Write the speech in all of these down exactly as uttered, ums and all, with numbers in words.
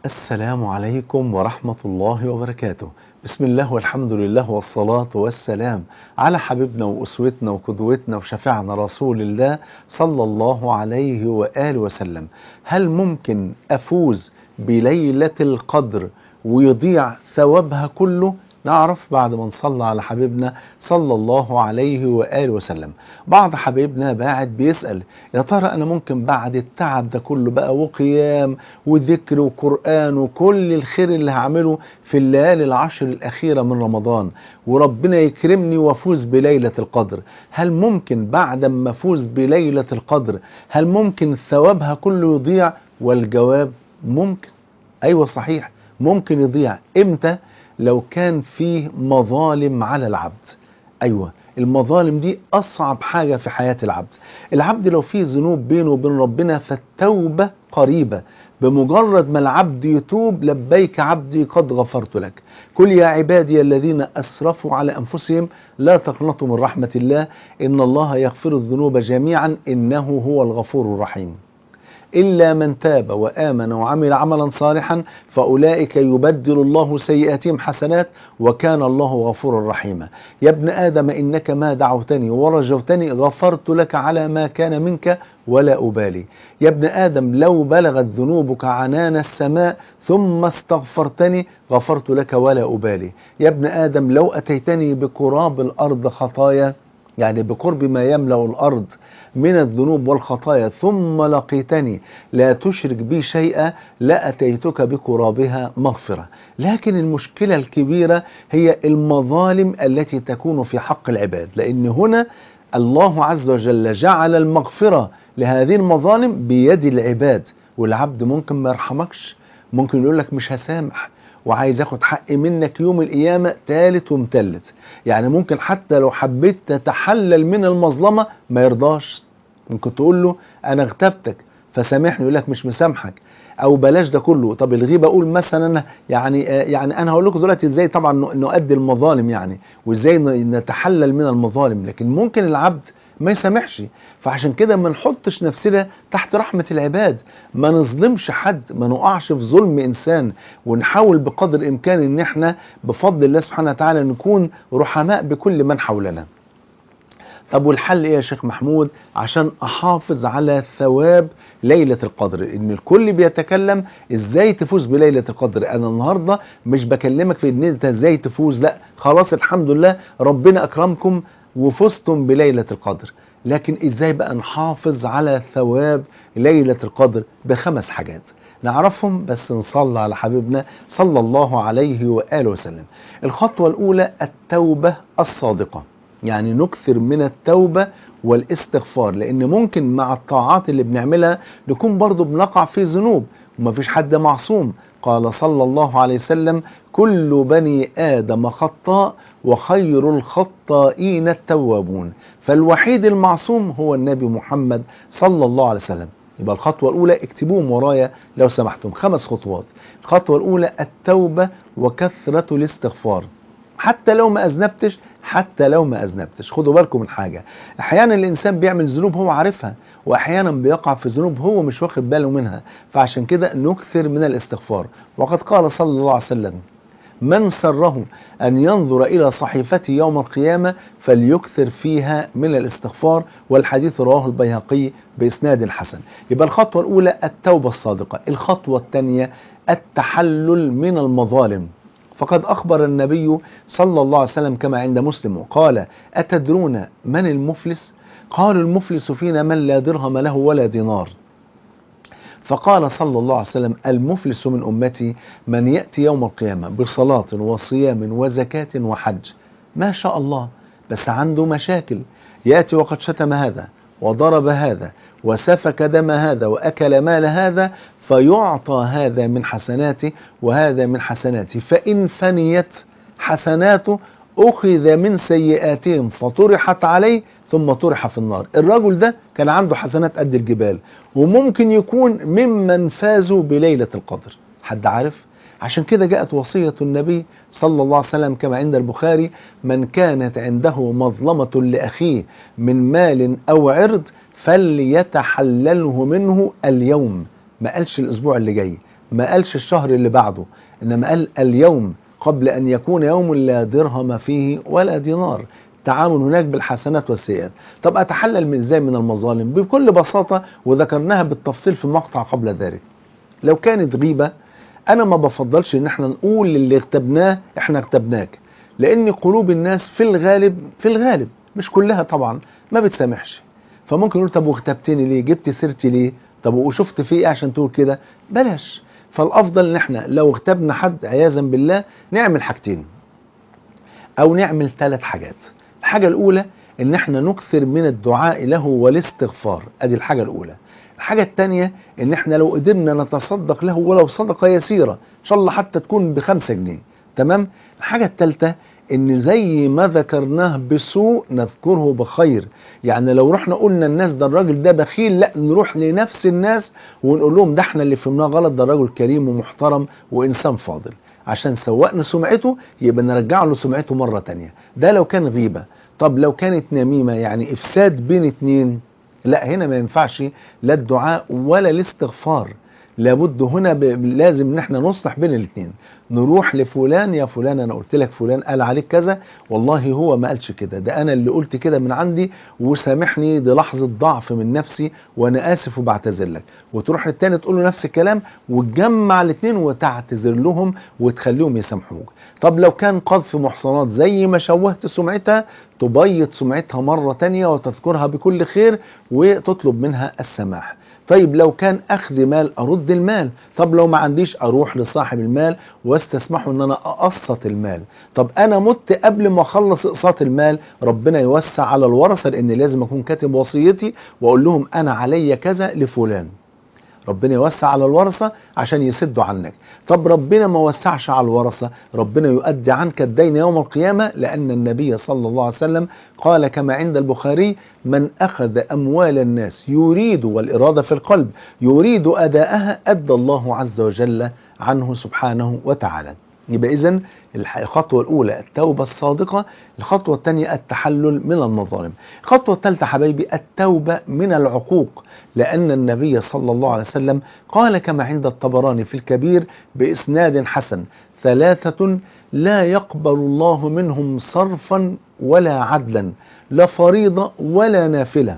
السلام عليكم ورحمة الله وبركاته. بسم الله والحمد لله والصلاة والسلام على حبيبنا وأسوتنا وقدوتنا وشفيعنا رسول الله صلى الله عليه وآله وسلم. هل ممكن أفوز بليلة القدر ويضيع ثوابها كله؟ نعرف بعد ما نصلى على حبيبنا صلى الله عليه وآله وسلم. بعض حبيبنا باعت بيسأل يا ترى أنا ممكن بعد التعب ده كله بقى وقيام وذكر وقرآن وكل الخير اللي هعمله في الليالي العشر الأخيرة من رمضان وربنا يكرمني وافوز بليلة القدر، هل ممكن بعد ما افوز بليلة القدر هل ممكن ثوابها كله يضيع؟ والجواب ممكن. أيوة صحيح ممكن يضيع. إمتى؟ لو كان فيه مظالم على العبد. أيوة المظالم دي أصعب حاجة في حياة العبد. العبد لو فيه ذنوب بينه وبين ربنا فالتوبة قريبة، بمجرد ما العبد يتوب لبيك عبدي قد غفرت لك. قل يا عبادي الذين أسرفوا على أنفسهم لا تقنطوا من رحمة الله إن الله يغفر الذنوب جميعا إنه هو الغفور الرحيم. إلا من تاب وآمن وعمل عملا صالحا فأولئك يبدل الله سيئاتهم حسنات وكان الله غفورا رحيما. يا ابن آدم إنك ما دعوتني ورجوتني غفرت لك على ما كان منك ولا أبالي. يا ابن آدم لو بلغت ذنوبك عنان السماء ثم استغفرتني غفرت لك ولا أبالي. يا ابن آدم لو أتيتني بقراب الأرض خطايا، يعني بقرب ما يملأ الأرض من الذنوب والخطايا ثم لقيتني لا تشرك بي شيئا لأتيتك بقرابها مغفرة. لكن المشكلة الكبيرة هي المظالم التي تكون في حق العباد، لأن هنا الله عز وجل جعل المغفرة لهذه المظالم بيد العباد، والعبد ممكن ما يرحمكش، ممكن يقول لك مش هسامح وعايز اخد حقي منك يوم القيامة تالت ومتلت. يعني ممكن حتى لو حبيت تتحلل من المظلمة ما يرضاش، ممكن تقول له انا اغتبتك فسامحني يقول لك مش مسامحك، او بلاش ده كله. طب الغيبة اقول مثلا أنا يعني يعني انا هقول لكم دلوقتي ازاي طبعا نؤدي المظالم يعني وازاي نتحلل من المظالم، لكن ممكن العبد ما يسامحش. فعشان كده ما نحطش نفسنا تحت رحمة العباد، ما نظلمش حد، ما نقعش في ظلم إنسان، ونحاول بقدر الإمكان إن احنا بفضل الله سبحانه وتعالى نكون رحماء بكل من حولنا. طب والحل ايه يا شيخ محمود عشان احافظ على ثواب ليلة القدر؟ ان الكل بيتكلم ازاي تفوز بليلة القدر. انا النهاردة مش بكلمك في ان انت ازاي تفوز، لا خلاص الحمد لله ربنا اكرمكم وفزتم بليلة القدر، لكن ازاي بقى نحافظ على ثواب ليلة القدر؟ بخمس حاجات نعرفهم، بس نصلي على حبيبنا صلى الله عليه وآله وسلم. الخطوة الأولى التوبة الصادقة، يعني نكثر من التوبة والاستغفار، لأن ممكن مع الطاعات اللي بنعملها نكون برضو بنقع في ذنوب ومفيش حد معصوم. قال صلى الله عليه وسلم كل بني آدم خطاء وخير الخطائين التوابون، فالوحيد المعصوم هو النبي محمد صلى الله عليه وسلم. يبقى الخطوة الأولى اكتبوهم ورايا لو سمحتم، خمس خطوات. الخطوة الأولى التوبة وكثرة الاستغفار، حتى لو ما أذنبتش حتى لو ما أذنبتش. خدوا بالكم من حاجة، أحيانا الإنسان بيعمل ذنوب هو عارفها وأحيانا بيقع في ذنوب هو مش واخد باله منها، فعشان كده نكثر من الاستغفار. وقد قال صلى الله عليه وسلم من سره أن ينظر إلى صحيفتي يوم القيامة فليكثر فيها من الاستغفار، والحديث رواه البيهقي بإسناد حسن. يبقى الخطوة الأولى التوبة الصادقة. الخطوة الثانية التحلل من المظالم، فقد أخبر النبي صلى الله عليه وسلم كما عند مسلم وقال أتدرون من المفلس؟ قالوا المفلس فينا من لا درهم له ولا دينار. فقال صلى الله عليه وسلم المفلس من أمتي من يأتي يوم القيامة بصلاة وصيام وزكاة وحج، ما شاء الله، بس عنده مشاكل، يأتي وقد شتم هذا وضرب هذا وسفك دم هذا وأكل مال هذا، فيعطى هذا من حسناته وهذا من حسناته، فإن فنيت حسناته أخذ من سيئاتهم فطرحت عليه ثم طرح في النار. الرجل ده كان عنده حسنات قد الجبال وممكن يكون ممن فازوا بليلة القدر. حد عارف؟ عشان كده جاءت وصية النبي صلى الله عليه وسلم كما عند البخاري من كانت عنده مظلمة لأخيه من مال أو عرض فليتحلله منه اليوم. ما قالش الأسبوع اللي جاي، ما قالش الشهر اللي بعده، إنما قال اليوم قبل أن يكون يوم لا درهم فيه ولا دينار. التعامل هناك بالحسنات والسيئات. طب أتحلل من إزاي من المظالم؟ بكل بساطة، وذكرناها بالتفصيل في مقطع قبل ذلك. لو كانت غيبة، أنا ما بفضلش إن احنا نقول للي اغتبناه احنا اغتبناك، لأن قلوب الناس في الغالب في الغالب مش كلها طبعا ما بتسامحش. فممكن نقول طب واغتبتني ليه؟ جبت سيرتي ليه؟ طب وشفت فيه ايه عشان تقول كده؟ بلاش. فالأفضل إن احنا لو اغتبنا حد عياذا بالله نعمل حاجتين أو نعمل ثلاث حاجات. الحاجة الأولى إن احنا نكثر من الدعاء له والاستغفار، أدي الحاجة الأولى. الحاجة التانية إن احنا لو قدرنا نتصدق له ولو صدقة يسيرة، إن شاء الله حتى تكون بخمسة جنيه، تمام؟ الحاجة التالتة إن زي ما ذكرناه بسوء نذكره بخير. يعني لو رحنا قلنا الناس ده الراجل ده بخيل، لا نروح لنفس الناس ونقول لهم ده احنا اللي فهمناه غلط، ده راجل كريم ومحترم وإنسان فاضل، عشان سوقنا سمعته يبقى نرجع له سمعته مرة تانية. ده لو كان غيبة. طب لو كانت نميمة يعني إفساد بين اتنين، لا هنا ما ينفعش لا الدعاء ولا الاستغفار. لابد هنا ب... لازم ان احنا نصلح بين الاثنين. نروح لفلان، يا فلان انا قلت لك فلان قال عليك كذا، والله هو ما قالش كده، ده انا اللي قلت كده من عندي وسامحني، دي لحظة ضعف من نفسي وانا اسف وبعتذر لك. وتروح للتاني تقول له نفس الكلام وتجمع الاثنين وتعتذر لهم وتخليهم يسامحوك. طب لو كان قذف محصنات زي ما شوهت سمعتها، تبيض سمعتها مرة تانية وتذكرها بكل خير وتطلب منها السماح. طيب لو كان أخذ مال، أرد المال. طب لو ما عنديش، أروح لصاحب المال واستسمحه أن أنا أقسط المال. طب أنا مت قبل ما أخلص إقساط المال، ربنا يوسع على الورثة، لأن لازم أكون كاتب وصيتي وأقول لهم أنا علي كذا لفلان. ربنا يوسع على الورثة عشان يسدوا عنك. طب ربنا ما وسعش على الورثة، ربنا يؤدي عنك الدين يوم القيامة، لأن النبي صلى الله عليه وسلم قال كما عند البخاري: من أخذ أموال الناس يريد، والإرادة في القلب، يريد أداءها أدى الله عز وجل عنه سبحانه وتعالى. يبقى إذن الخطوة الأولى التوبة الصادقة، الخطوة الثانية التحلل من المظالم، الخطوة الثالثة حبايبي التوبة من العقوق، لأن النبي صلى الله عليه وسلم قال كما عند الطبراني في الكبير بإسناد حسن: ثلاثة لا يقبل الله منهم صرفا ولا عدلا، لا فريضة ولا نافلة.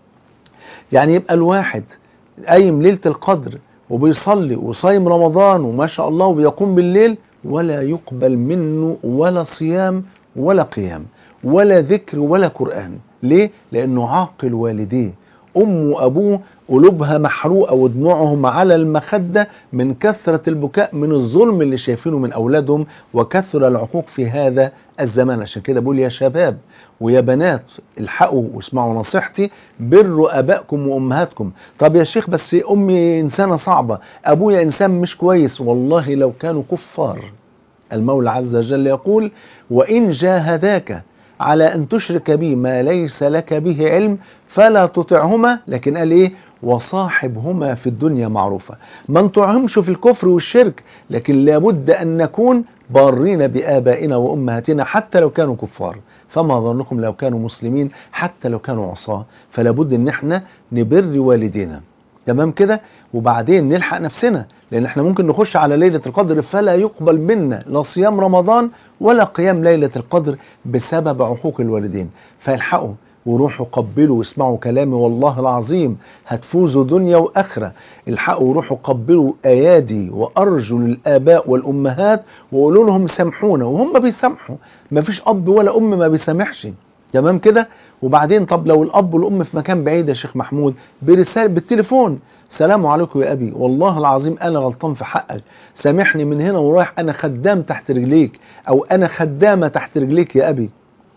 يعني يبقى الواحد قايم ليلة القدر وبيصلي وصايم رمضان وما شاء الله وبيقوم بالليل، ولا يقبل منه ولا صيام ولا قيام ولا ذكر ولا قرآن. ليه؟ لأنه عاقل والديه، أم وأبوه قلوبها محروقة ودموعهم على المخدة من كثرة البكاء من الظلم اللي شايفينه من أولادهم وكثر العقوق في هذا الزمان. عشان كده بقول يا شباب ويا بنات الحقوا واسمعوا نصيحتي، بروا أبائكم وأمهاتكم. طب يا شيخ بس أمي إنسانة صعبة، أبويا إنسان مش كويس، والله لو كانوا كفار. المولى عز وجل يقول: وإن جاهداك على أن تشرك بي ما ليس لك به علم فلا تطعهما، لكن قال إيه؟ وصاحبهما في الدنيا معروفة. ما نطعهمش في الكفر والشرك، لكن لابد أن نكون بارين بآبائنا وأمهاتنا حتى لو كانوا كفار. فما ظنكم لو كانوا مسلمين حتى لو كانوا عصاة؟ فلابد أن احنا نبر والدينا، تمام كده؟ وبعدين نلحق نفسنا، لأن احنا ممكن نخش على ليلة القدر فلا يقبل منا لا صيام رمضان ولا قيام ليلة القدر بسبب عقوق الوالدين. فالحقوا وروحوا قبلوا واسمعوا كلامي، والله العظيم هتفوزوا دنيا وآخرة. الحقوا وروحوا قبلوا أيادي وأرجل الآباء والأمهات وقولوا لهم سامحونا، وهم بيسامحوا. مفيش أب ولا أم ما بيسامحش، تمام كده؟ وبعدين طب لو الأب والأم في مكان بعيد يا شيخ محمود، برسالة بالتليفون: سلام عليكم يا أبي، والله العظيم أنا غلطان في حقك، سامحني من هنا ورايح، أنا خدام تحت رجليك أو أنا خدامة تحت رجليك يا أبي،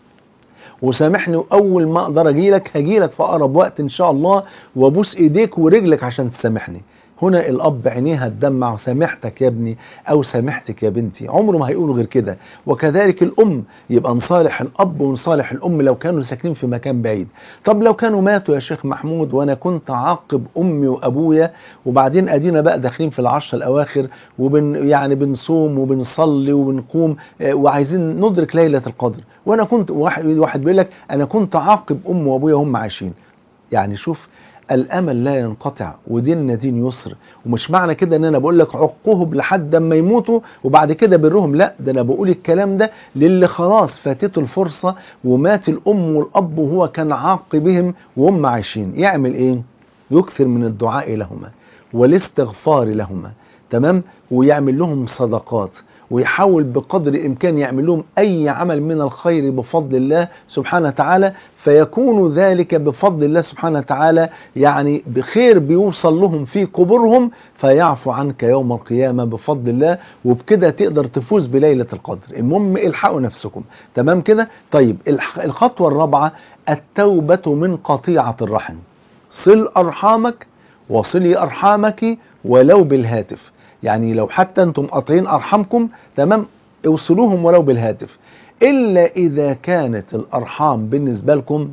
وسامحني، وأول ما أقدر أجيلك هجيلك في أقرب وقت إن شاء الله وأبوس إيديك ورجلك عشان تسامحني. هنا الأب عينيها تدمع: سامحتك يا ابني أو سامحتك يا بنتي، عمره ما هيقولوا غير كده. وكذلك الأم، يبقى نصالح الأب ونصالح الأم لو كانوا ساكنين في مكان بعيد. طب لو كانوا ماتوا يا شيخ محمود وأنا كنت عاقب أمي وأبويا، وبعدين أدينا بقى داخلين في العشر الأواخر وبن يعني بنصوم وبنصلي وبنقوم وعايزين ندرك ليلة القدر، وأنا كنت واحد واحد بيقول لك أنا كنت عاقب أمي وأبويا وهم عايشين. يعني شوف الامل لا ينقطع، وديننا دين يسر. ومش معنى كده ان انا بقول لك عقهم لحد ما يموتوا وبعد كده برهم، لا، ده انا بقول الكلام ده للي خلاص فاتته الفرصه ومات الام والاب وهو كان عاق بهم وهم عايشين. يعمل ايه؟ يكثر من الدعاء لهما والاستغفار لهما، تمام، ويعمل لهم صدقات، ويحاول بقدر الإمكان يعمل لهم أي عمل من الخير بفضل الله سبحانه وتعالى، فيكون ذلك بفضل الله سبحانه وتعالى يعني بخير بيوصل لهم في قبورهم، فيعفو عنك يوم القيامة بفضل الله، وبكده تقدر تفوز بليلة القدر. المهم الحقوا نفسكم، تمام كده؟ طيب الخطوة الرابعة التوبة من قطيعة الرحم. صل أرحامك وصلي أرحامك ولو بالهاتف، يعني لو حتى انتم قاطعين ارحامكم، تمام، اوصلوهم ولو بالهاتف، الا اذا كانت الارحام بالنسبه لكم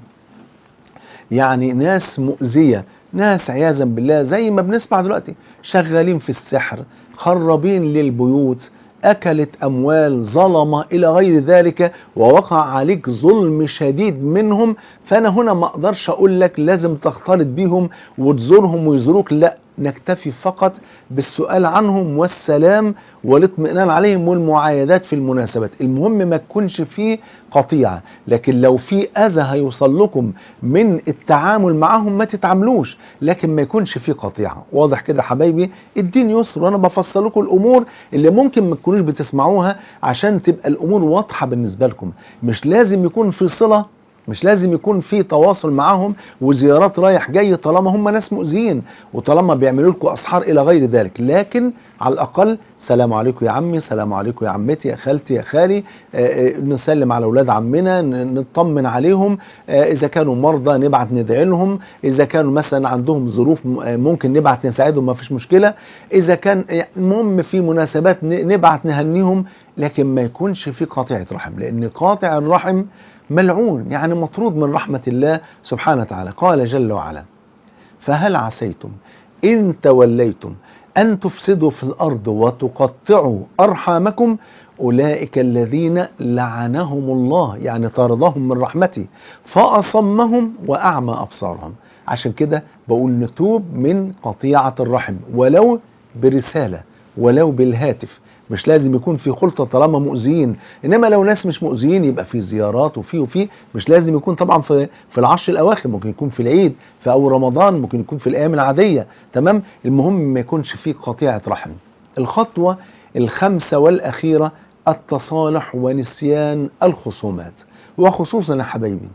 يعني ناس مؤذيه، ناس عياذا بالله زي ما بنسمع دلوقتي شغالين في السحر، خرابين للبيوت، أكلت أموال، ظلمة إلى غير ذلك، ووقع عليك ظلم شديد منهم، فأنا هنا ما أقدرش أقول لك لازم تختلط بيهم وتزورهم ويزوروك، لا، نكتفي فقط بالسؤال عنهم والسلام والاطمئنان عليهم والمعايدات في المناسبات. المهم ما تكونش فيه قطيعة، لكن لو في أذى هيوصل لكم من التعامل معهم ما تتعاملوش، لكن ما يكونش فيه قطيعة. واضح كده حبايبي؟ الدين يسر، وأنا بفصل لكم الأمور اللي ممكن ما تكونوش بتسمعوها عشان تبقى الأمور واضحة بالنسبة لكم. مش لازم يكون في صلة، مش لازم يكون في تواصل معهم وزيارات رايح جاي طالما هم ناس مؤذيين وطالما بيعملوا لكم اسحار الى غير ذلك، لكن على الاقل سلام عليكم يا عمي، سلام عليكم يا عمتي، يا خالتي، يا خالي، آآ نسلم على اولاد عمنا، نطمن عليهم، اذا كانوا مرضى نبعت ندعي لهم، اذا كانوا مثلا عندهم ظروف ممكن نبعت نساعدهم ما فيش مشكله، اذا كان المهم في مناسبات نبعت نهنيهم، لكن ما يكونش في قاطعه رحم، لان قاطع الرحم ملعون، يعني مطرود من رحمة الله سبحانه وتعالى. قال جل وعلا: فهل عسيتم إن توليتم أن تفسدوا في الأرض وتقطعوا أرحامكم أولئك الذين لعنهم الله، يعني طردهم من رحمته، فأصمهم وأعمى أبصارهم. عشان كده بقول نتوب من قطيعة الرحم ولو برسالة ولو بالهاتف، مش لازم يكون في خلطة طالما مؤذيين، انما لو ناس مش مؤذيين يبقى في زيارات وفي وفي مش لازم يكون طبعا في في العشر الاواخر، ممكن يكون في العيد في اول رمضان، ممكن يكون في الايام العادية، تمام. المهم ما يكونش في قطيعة رحم. الخطوة الخامسة والاخيرة التصالح ونسيان الخصومات، وخصوصا يا حبايبي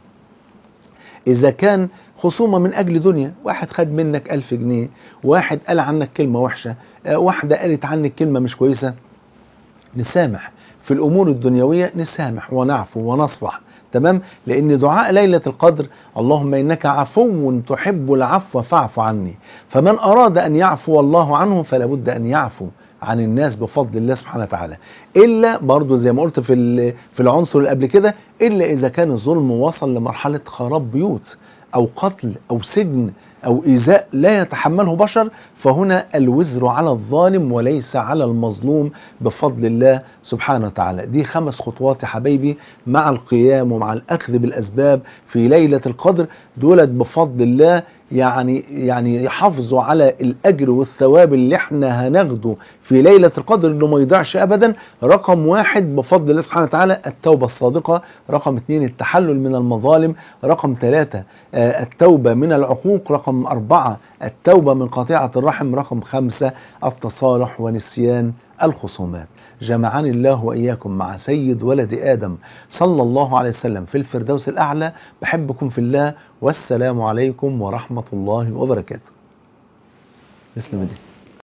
إذا كان خصومة من أجل دنيا، واحد خد منك ألف جنيه، واحد قال عنك كلمة وحشة، واحدة قالت عنك كلمة مش كويسة، نسامح في الأمور الدنيوية، نسامح ونعفو ونصفح، تمام. لأن دعاء ليلة القدر اللهم إنك عفو تحب العفو فاعف عني، فمن أراد أن يعفو الله عنه فلا بد أن يعفو عن الناس بفضل الله سبحانه وتعالى، إلا برضو زي ما قلت في في العنصر اللي قبل كده، إلا إذا كان الظلم وصل لمرحلة خراب بيوت أو قتل أو سجن أو إيذاء لا يتحمله بشر، فهنا الوزر على الظالم وليس على المظلوم بفضل الله سبحانه وتعالى. دي خمس خطوات يا حبايبي مع القيام ومع الأخذ بالأسباب في ليلة القدر، دولت بفضل الله يعني يعني يحافظوا على الأجر والثواب اللي احنا هناخده في ليلة القدر انه ما يضيعش ابدا. رقم واحد بفضل الله سبحانه وتعالى التوبة الصادقة، رقم اثنين التحلل من المظالم، رقم ثلاثة آه التوبة من العقوق، رقم أربعة التوبة من قطيعة الرحم، رقم خمسة التصالح ونسيان الخصومات. جمعني الله وإياكم مع سيد ولد آدم صلى الله عليه وسلم في الفردوس الأعلى. بحبكم في الله، والسلام عليكم ورحمة الله وبركاته. بسم الله.